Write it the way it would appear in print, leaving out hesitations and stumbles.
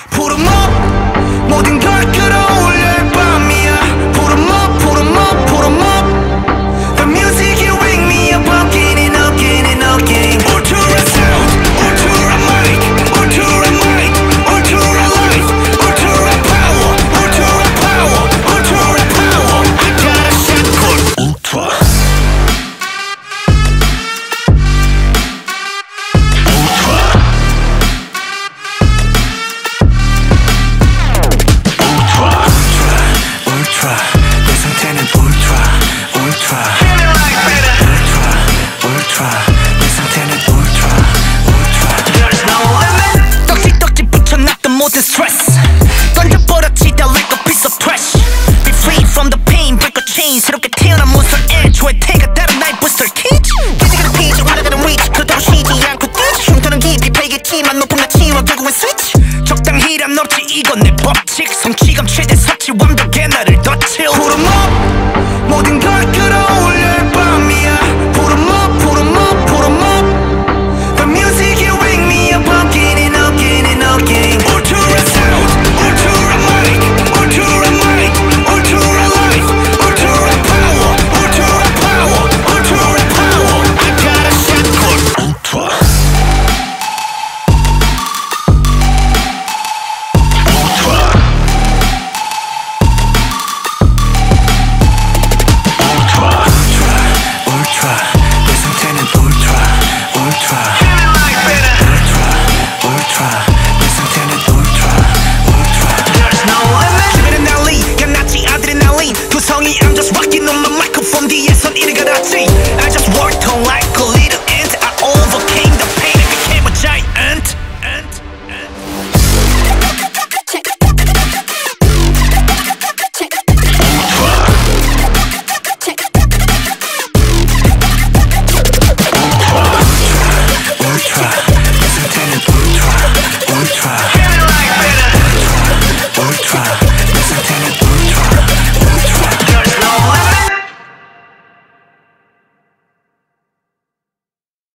Put 'em up, 모든 걸 끌어올릴 밤이야. Put 'em up, put 'em up, put 'em up. The music you wake me up again and again and again. Ultra sound, ultra mic, ultra mic, ultra life, ultra power, ultra power, ultra power. I got a shot called Ultra. 내 상태는 ultra, ultra, ultra, ultra. 내 상태는 ultra, ultra. There's no limit. 떡지 붙여놨던 모든 stress 던져버렸지 다 like a piece of trash. Be free from the pain, break a chain. 새롭게 태어난 몬스터 애초에 태가 다른 나의 booster cage. 깨지기는 피지 올라가는 reach. 그렇다고 쉬지 않고 뛰지. 흉터는 깊이 패겠지만 높은 가치와 결국엔 switch. 적당히란 없지 이건 내 법칙. 성취감 최대 섭취 완벽해 나를 덧칠. Put 'em up, 모든 걸 끌어올